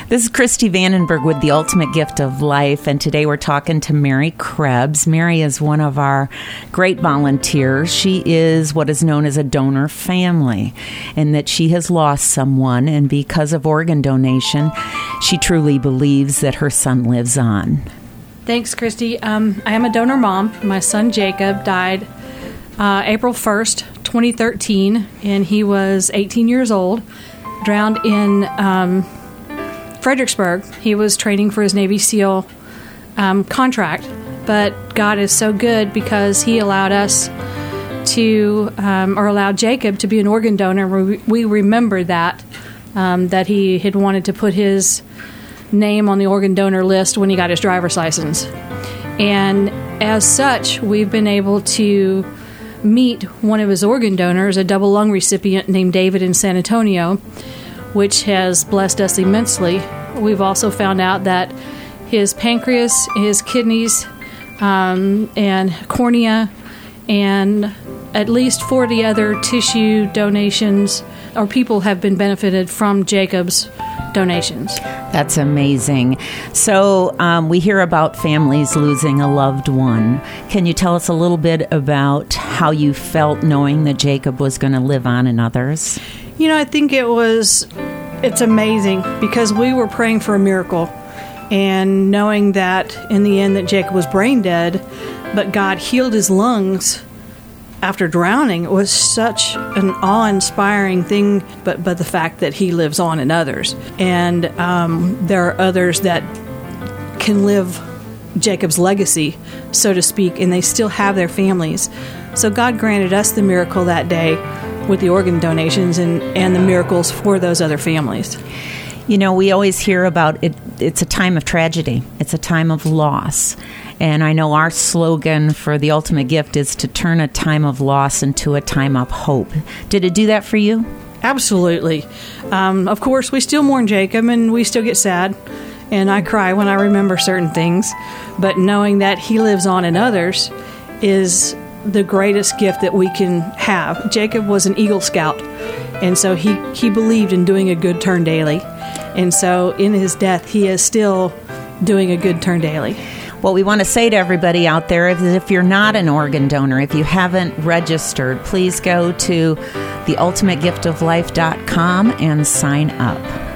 This is Christy Vandenberg with The Ultimate Gift of Life, and today we're talking to Mary Krebs. Mary is one of our great volunteers. She is what is known as a donor family, in that she has lost someone, and because of organ donation, she truly believes that her son lives on. Thanks, Christy. I am a donor mom. My son Jacob died April 1st, 2013, and he was 18 years old, drowned in Fredericksburg. He was training for his Navy SEAL contract, but God is so good because He allowed us to, or allowed Jacob to be an organ donor. We remembered that He had wanted to put his name on the organ donor list when he got his driver's license. And as such, we've been able to meet one of his organ donors, a double lung recipient named David in San Antonio, which has blessed us immensely. We've also found out that his pancreas, his kidneys, and cornea, and at least 40 other tissue donations, or people have been benefited from Jacob's donations. That's amazing. So we hear about families losing a loved one. Can you tell us a little bit about how you felt knowing that Jacob was going to live on in others? You know, I think it's amazing because we were praying for a miracle and knowing that in the end that Jacob was brain dead, but God healed his lungs after drowning. It was such an awe-inspiring thing, but the fact that he lives on in others. And there are others that can live Jacob's legacy, so to speak, and they still have their families. So God granted us the miracle that day with the organ donations and the miracles for those other families. You know, we always hear about it. It's a time of tragedy. It's a time of loss. And I know our slogan for The Ultimate Gift is to turn a time of loss into a time of hope. Did it do that for you? Absolutely. Of course, we still mourn Jacob and we still get sad. And I cry when I remember certain things. But knowing that he lives on in others is the greatest gift that we can have. Jacob was an Eagle Scout, and so he believed in doing a good turn daily. And so in his death, he is still doing a good turn daily. What we want to say to everybody out there is if you're not an organ donor, if you haven't registered, please go to theultimategiftoflife.com and sign up.